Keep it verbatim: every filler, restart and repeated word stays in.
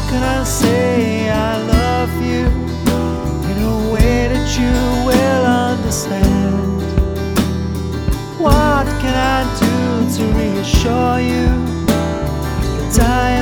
can I say I love you in a way that you will understand? What can I do to reassure you that I